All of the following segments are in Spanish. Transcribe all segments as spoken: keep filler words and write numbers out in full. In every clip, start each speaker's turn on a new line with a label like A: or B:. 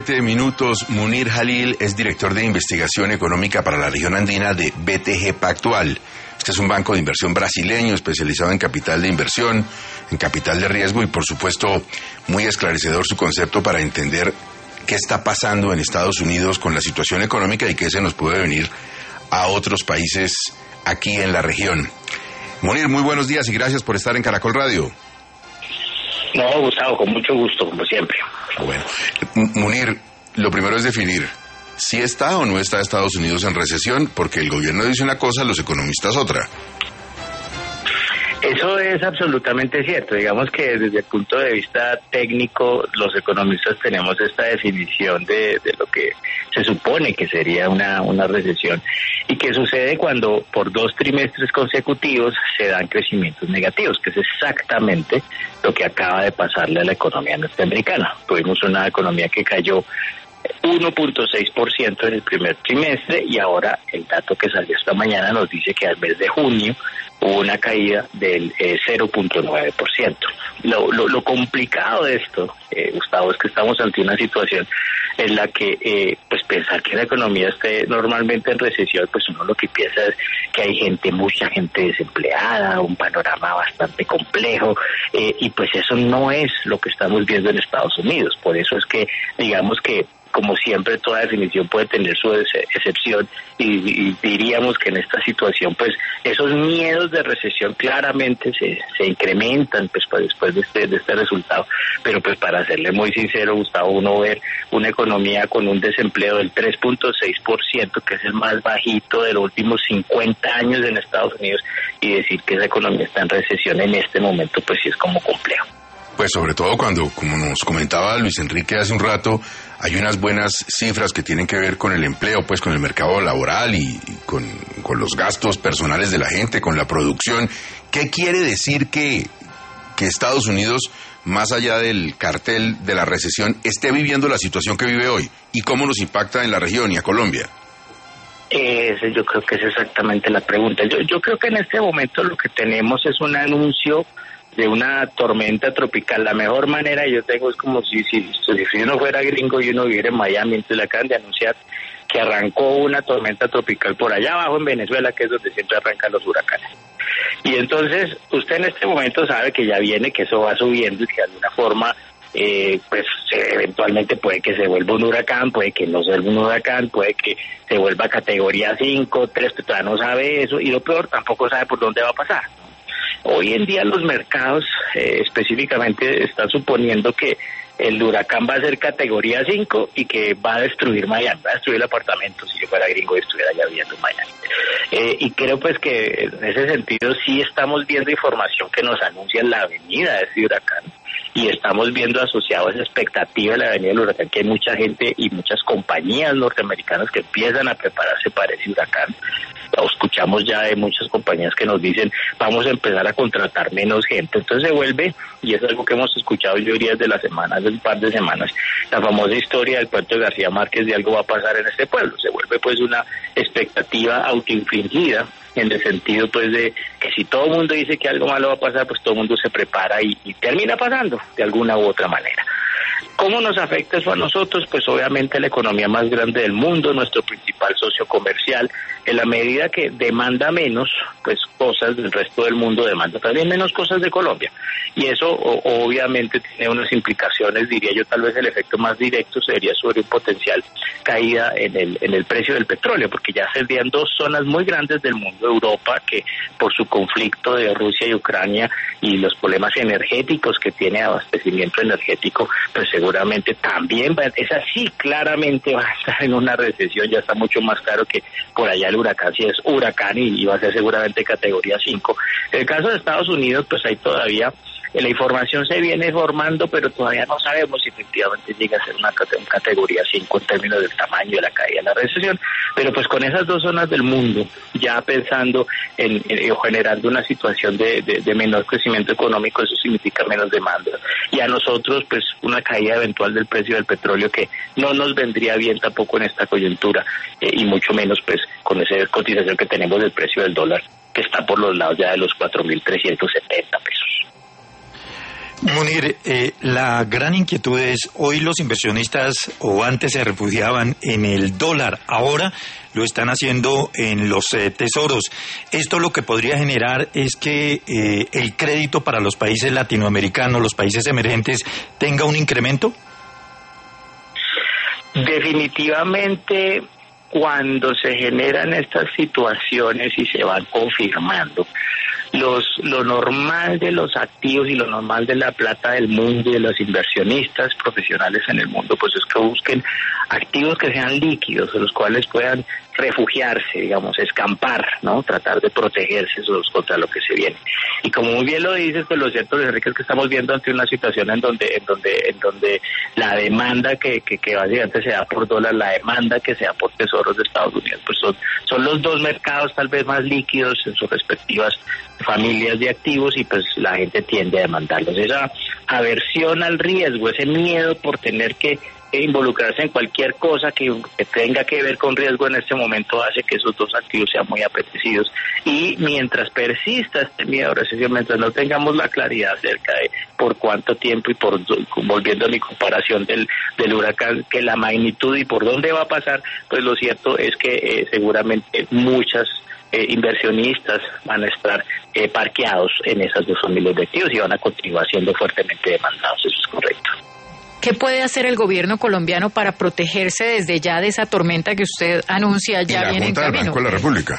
A: Minutos. Munir Jalil es director de investigación económica para la región andina de B T G Pactual. Este es un banco de inversión brasileño especializado en capital de inversión, en capital de riesgo y, por supuesto, muy esclarecedor su concepto para entender qué está pasando en Estados Unidos con la situación económica y qué se nos puede venir a otros países aquí en la región. Munir, muy buenos días y gracias por estar en Caracol Radio.
B: No, Gustavo, con mucho gusto, como siempre.
A: Bueno, Munir, lo primero es definir si está o no está Estados Unidos en recesión, porque el gobierno dice una cosa, los economistas otra.
B: Eso es absolutamente cierto. Digamos que desde el punto de vista técnico, los economistas tenemos esta definición de, de lo que se supone que sería una, una recesión y que sucede cuando por dos trimestres consecutivos se dan crecimientos negativos, que es exactamente lo que acaba de pasarle a la economía norteamericana. Tuvimos una economía que cayó uno punto seis por ciento en el primer trimestre y ahora el dato que salió esta mañana nos dice que al mes de junio hubo una caída del eh, cero punto nueve por ciento. Lo, lo, lo complicado de esto, eh, Gustavo, es que estamos ante una situación en la que eh, pues pensar que la economía esté normalmente en recesión, pues uno lo que piensa es que hay gente, mucha gente desempleada, un panorama bastante complejo, eh, y pues eso no es lo que estamos viendo en Estados Unidos. Por eso es que digamos que, como siempre, toda definición puede tener su ex- excepción y, y diríamos que en esta situación, pues, esos miedos de recesión claramente se, se incrementan pues, pues después de este, de este resultado. Pero pues para serle muy sincero, Gustavo, uno ver una economía con un desempleo del tres punto seis por ciento, que es el más bajito de los últimos cincuenta años en Estados Unidos, y decir que esa economía está en recesión en este momento, pues sí es como complejo.
A: Pues sobre todo cuando, como nos comentaba Luis Enrique hace un rato, hay unas buenas cifras que tienen que ver con el empleo, pues con el mercado laboral y, y con, con los gastos personales de la gente, con la producción. ¿Qué quiere decir que, que Estados Unidos, más allá del cartel de la recesión, esté viviendo la situación que vive hoy? ¿Y cómo nos impacta en la región y a Colombia?
B: Ese, yo creo que es exactamente la pregunta. Yo, yo creo que en este momento lo que tenemos es un anuncio de una tormenta tropical. La mejor manera yo tengo es como si, si, si uno fuera gringo y uno viviera en Miami, entonces le acaban de anunciar que arrancó una tormenta tropical por allá abajo en Venezuela, que es donde siempre arrancan los huracanes. Y entonces usted en este momento sabe que ya viene, que eso va subiendo y que de alguna forma eh, pues eventualmente puede que se vuelva un huracán, puede que no se vuelva un huracán, puede que se vuelva categoría cinco, tres, pero todavía no sabe eso, y lo peor, tampoco sabe por dónde va a pasar. Hoy en día los mercados eh, específicamente están suponiendo que el huracán va a ser categoría cinco y que va a destruir Miami, va a destruir el apartamento. Si yo fuera gringo y estuviera ya viviendo en Miami. Eh, y creo pues que en ese sentido sí estamos viendo información que nos anuncia la venida de ese huracán, y estamos viendo asociado a esa expectativa de la venida del huracán que hay mucha gente y muchas compañías norteamericanas que empiezan a prepararse para ese huracán. Lo escuchamos ya de muchas compañías que nos dicen vamos a empezar a contratar menos gente. Entonces se vuelve, y es algo que hemos escuchado yo diría desde las semanas, de un par de semanas, la famosa historia del cuento de García Márquez de algo va a pasar en este pueblo. Se vuelve pues una expectativa autoinfligida, en el sentido pues de que si todo el mundo dice que algo malo va a pasar, pues todo el mundo se prepara y, y termina pasando de alguna u otra manera. ¿Cómo nos afecta eso a nosotros? Pues obviamente la economía más grande del mundo, nuestro principal socio comercial, en la medida que demanda menos, pues cosas del resto del mundo demanda también menos cosas de Colombia. Y eso o, obviamente tiene unas implicaciones, diría yo, tal vez el efecto más directo sería sobre un potencial caída en el, en el precio del petróleo, porque ya serían dos zonas muy grandes del mundo, Europa, que por su conflicto de Rusia y Ucrania y los problemas energéticos que tiene, abastecimiento energético, pues seguramente también va, es así, claramente va a estar en una recesión. Ya está mucho más claro que por allá el huracán sí es huracán y, y va a ser seguramente categoría cinco. En el caso de Estados Unidos, pues hay todavía la información se viene formando, pero todavía no sabemos si efectivamente llega a ser una categoría cinco en términos del tamaño de la caída de la recesión. Pero pues con esas dos zonas del mundo, ya pensando en, en, en generando una situación de, de, de menor crecimiento económico, eso significa menos demanda. Y a nosotros, pues una caída eventual del precio del petróleo que no nos vendría bien tampoco en esta coyuntura, eh, y mucho menos pues con esa cotización que tenemos del precio del dólar, que está por los lados ya de los cuatro mil trescientos setenta pesos.
C: Munir, eh, la gran inquietud es, hoy los inversionistas o antes se refugiaban en el dólar, ahora lo están haciendo en los eh, tesoros. Esto lo que podría generar es que eh, el crédito para los países latinoamericanos, los países emergentes, tenga un incremento.
B: Definitivamente, cuando se generan estas situaciones y se van confirmando, Los, lo normal de los activos y lo normal de la plata del mundo y de los inversionistas profesionales en el mundo, pues es que busquen activos que sean líquidos, de los cuales puedan refugiarse, digamos, escampar, ¿no? Tratar de protegerse contra lo que se viene. Y como muy bien lo dices, pues lo cierto, Enrique, es que estamos viendo ante una situación en donde en donde en donde la demanda que, que, que básicamente se da por dólar, la demanda que se da por tesoros de Estados Unidos, pues son, son los dos mercados tal vez más líquidos en sus respectivas familias de activos, y pues la gente tiende a demandarlos. Esa aversión al riesgo, ese miedo por tener que involucrarse en cualquier cosa que, que tenga que ver con riesgo en este momento hace que esos dos activos sean muy apetecidos. Y mientras persista este miedo a recesión, mientras no tengamos la claridad acerca de por cuánto tiempo y por, volviendo a mi comparación del, del huracán, que la magnitud y por dónde va a pasar, pues lo cierto es que eh, seguramente muchas Eh, inversionistas van a estar eh, parqueados en esas dos familias de activos y van a continuar siendo fuertemente demandados. Eso es correcto.
D: ¿Qué puede hacer el gobierno colombiano para protegerse desde ya de esa tormenta que usted anuncia ya viene en camino?
A: Y la Junta del Banco de la República.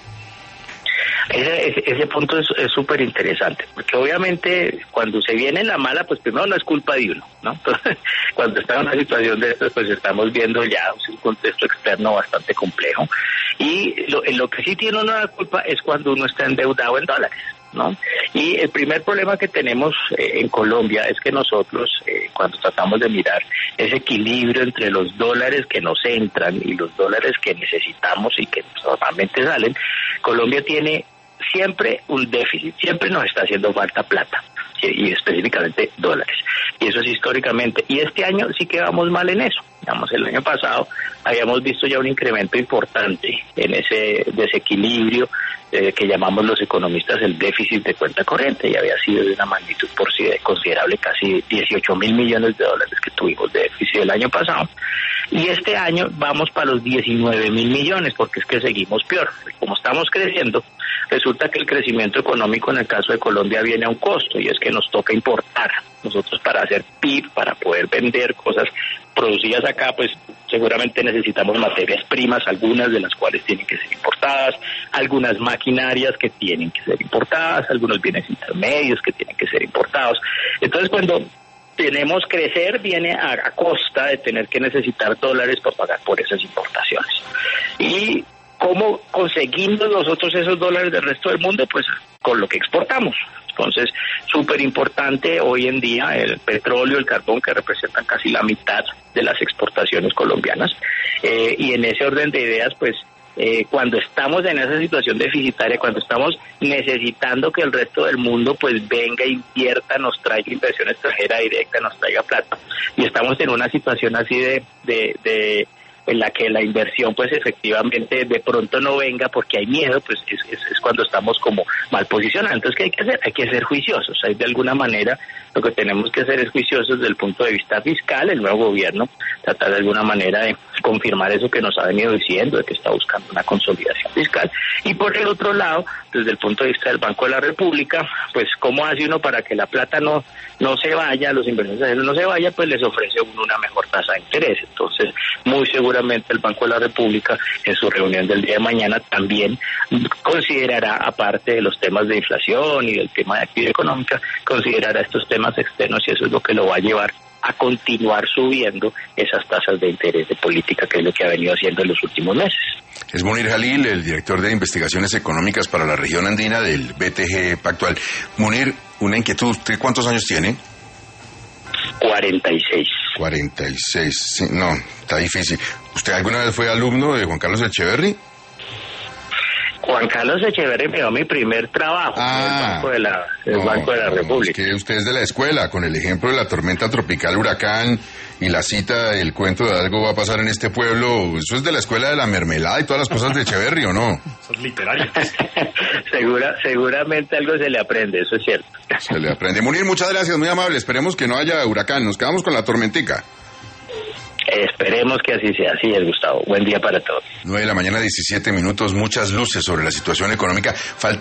B: Ese, ese, ese punto es súper interesante, porque obviamente cuando se viene la mala, pues primero no es culpa de uno, ¿no? Entonces, cuando está en una situación de esto, pues estamos viendo ya un contexto externo bastante complejo, y lo, lo que sí tiene uno la culpa es cuando uno está endeudado en dólares, ¿no? Y el primer problema que tenemos eh, en Colombia es que nosotros, eh, cuando tratamos de mirar ese equilibrio entre los dólares que nos entran y los dólares que necesitamos y que normalmente salen, Colombia tiene siempre un déficit, siempre nos está haciendo falta plata, y específicamente dólares, y eso es históricamente, y este año sí que vamos mal en eso. Digamos, el año pasado habíamos visto ya un incremento importante en ese desequilibrio eh, que llamamos los economistas el déficit de cuenta corriente, y había sido de una magnitud por sí considerable, casi dieciocho mil millones de dólares que tuvimos de déficit el año pasado, y este año vamos para los diecinueve mil millones, porque es que seguimos peor. Como estamos creciendo, resulta que el crecimiento económico en el caso de Colombia viene a un costo, y es que nos toca importar. Nosotros, para hacer P I B, para poder vender cosas producidas acá, pues seguramente necesitamos materias primas, algunas de las cuales tienen que ser importadas, algunas maquinarias que tienen que ser importadas, algunos bienes intermedios que tienen que ser importados. Entonces, cuando tenemos crecer, viene a, a costa de tener que necesitar dólares para pagar por esas importaciones. Y ¿cómo conseguimos nosotros esos dólares del resto del mundo? Pues con lo que exportamos. Entonces, súper importante hoy en día el petróleo, el carbón, que representan casi la mitad de las exportaciones colombianas. Eh, y en ese orden de ideas, pues, eh, cuando estamos en esa situación deficitaria, cuando estamos necesitando que el resto del mundo, pues, venga, invierta, nos traiga inversión extranjera directa, nos traiga plata, y estamos en una situación así de... de, de en la que la inversión pues efectivamente de pronto no venga porque hay miedo, pues es, es, es cuando estamos como mal posicionados. Entonces, ¿qué hay que hacer? Hay que ser juiciosos. Hay de alguna manera lo que tenemos que hacer es juiciosos desde el punto de vista fiscal. El nuevo gobierno tratar de alguna manera de confirmar eso que nos ha venido diciendo, de que está buscando una consolidación fiscal. Y por el otro lado, desde el punto de vista del Banco de la República, pues ¿cómo hace uno para que la plata no no se vaya, los inversores no se vaya? Pues les ofrece uno una mejor tasa de interés. Entonces, muy seguramente el Banco de la República en su reunión del día de mañana también considerará, aparte de los temas de inflación y del tema de actividad económica, considerará estos temas externos, y eso es lo que lo va a llevar a continuar subiendo esas tasas de interés de política, que es lo que ha venido haciendo en los últimos meses.
A: Es Munir Jalil, el director de Investigaciones Económicas para la región andina del B T G Pactual. Munir, una inquietud, ¿usted cuántos años tiene?
B: cuarenta y seis.
A: cuarenta y seis, sí, no, está difícil. ¿Usted alguna vez fue alumno de Juan Carlos Echeverry?
B: Juan Carlos Echeverri me dio mi primer trabajo
A: Ah,
B: en el Banco de la, el
A: no,
B: Banco de la
A: no,
B: República.
A: Es que usted es de la escuela, con el ejemplo de la tormenta tropical huracán y la cita, el cuento de algo va a pasar en este pueblo, eso es de la escuela de la mermelada y todas las cosas de Echeverri, ¿o no?
C: Eso es literario.
B: Segura, seguramente algo se le aprende, eso es cierto.
A: Se le aprende. Munir, muchas gracias, muy amable. Esperemos que no haya huracán. Nos quedamos con la tormentica.
B: Esperemos que así sea. Así es, Gustavo. Buen día para todos.
A: nueve de la mañana, diecisiete minutos. Muchas luces sobre la situación económica. Falta